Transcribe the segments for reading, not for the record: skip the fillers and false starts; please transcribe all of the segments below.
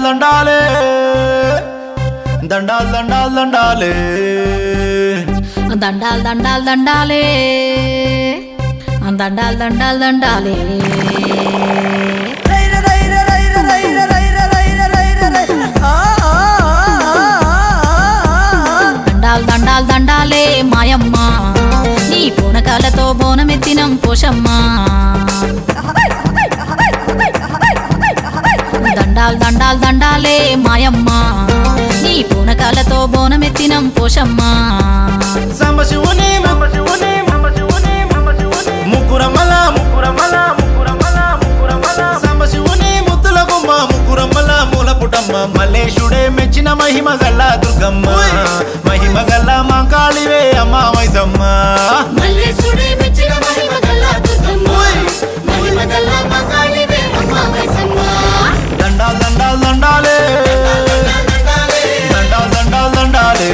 దండాలే దండాల్ దండాల్ దండాలే దండాల్ దండాల్ దండాలే దండాల్ దండాల్ దండాలే దండాల్ దండాల్ దండాలే మాయమ్మ నీ పూనకాలతో బోనమెత్తినం పోషమ్మ దండాల్ దండాల్ దండాలే మాయమ్మ నీ పూనకాలతో బోనమెత్తినం పోషమ్మ సంబశివుని ముక్కురమ్మల సంబశివుని ముద్దుల గుమ్మ ముక్కురమ్మల మూల పుటమ్మ మల్లేశుడే మెచ్చిన మహిమ గల్ల దుర్గమ్మ మహిమ గల్ల మాంకాళివే అమ్మ మైసమ్మ మల్లేశుడే మెచ్చిన మహిమ గల్ల దుర్గమ్మ మహిమ గల్ల మాంకాళివే అమ్మ మైసమ్మ దండాల్ దండాల్ దండాలే దండాల్ దండాల్ దండాలే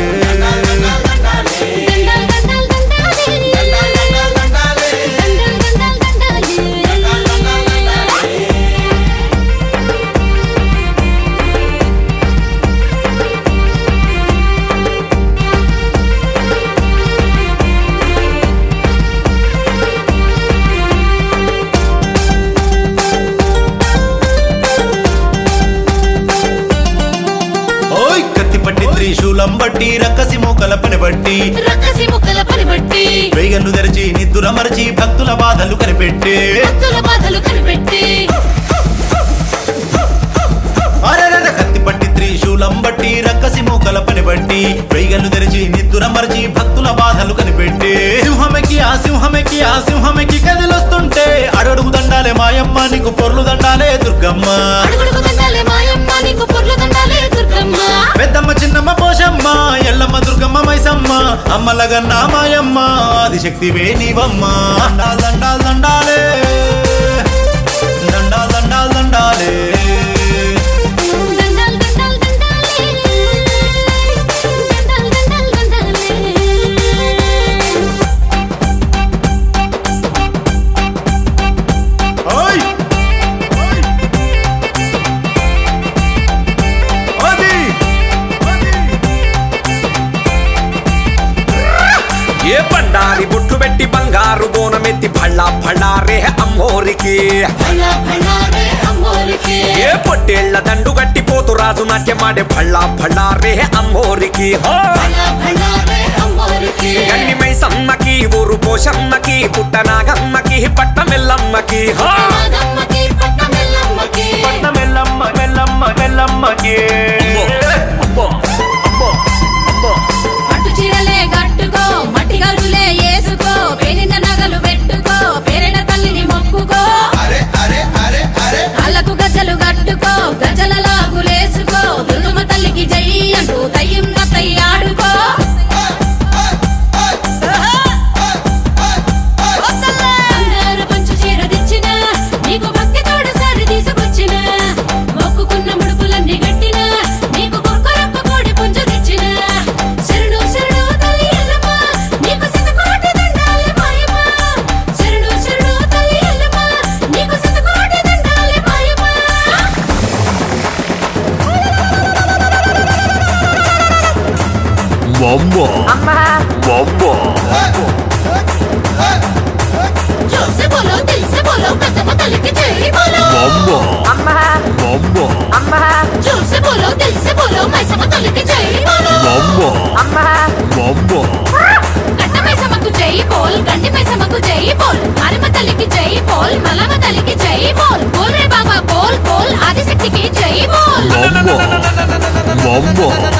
త్రిశూలం బట్టి రక్కసి మూకల పని బట్టి వేగన్ను తెరిచి నిద్దుర మరచి భక్తుల బాధలు కనిపెట్టి కత్తి పట్టి త్రిశూలం బట్టి రక్కసి మూకల పని బట్టి వేగన్ను తెరిచి నిద్దుర మరచి భక్తుల బాధలు కనిపెట్టి సింహమెక్కి కదిలొస్తుంటే అడుగు దండాలే మాయమ్మ నీకు పొర్లు దండాలే దుర్గమ్మ పెద్దమ్మ చిన్నమ్మ పోషమ్మ ఎల్లమ్మ దుర్గమ్మ మైసమ్మ అమ్మలగన్న మాయమ్మ ఆదిశక్తివే నీవమ్మ దండాల్ దండాల్ దండాలే దండాల్ దండాల్ దండాలే ఏ బండారి బుట్టు పెట్టి బంగారు బోనమెత్తి భళ్ళా భళ్ళారే అమ్మోరికి ఏ పొట్టేళ్ల దండు గట్టి పోతు రాజు నాట్యమాడే భళ్ళా భళ్ళారే అమ్మోరికి గండి మైసమ్మకి ఊరు పోషమ్మకి పుట్టనాగమ్మకి పట్టమెల్లమ్మకి మెల్లమ్మకి పట్టు చీరలే కట్టుకో మట్టి గలులే వేసుకో పేరిన నగలు పెట్టుకో పేరిన తల్లిని మొక్కుకో కాళ్ళకు గజ్జలు కట్టుకో గజ్జల లాగులేసుకో దుర్గమ్మ తల్లికి జై అంటూ తయ్యం ఆడుకో అందరూ పంచు చీర తెచ్చిన నీకు భక్తి తోడు సారి తీసుకొచ్చిన మొక్కుకున్న ముడుపులన్నీ గట్టిన నీకు కొరకొరొక్క కోడి పుంజు తెచ్చిన శరణు శరణు తల్లి ఎల్లమ్మ నీకు శతకోటి దండాలే మాయమ్మ శరణు శరణు తల్లి ఎల్లమ్మ నీకు శతకోటి దండాలే మాయమ్మ जोर से बोलो दिल से बोलो कदम तल के जय बोलो जोर से बोलो दिल से बोलो मैसम तल के जय बोलो गंड मैसम को जय बोल गंडी मैसम को जय बोल मारम तल की जय बोल मलम तल की जय बोल बोल रे बाबा बोल बोल आदिशक्ति की जय बोल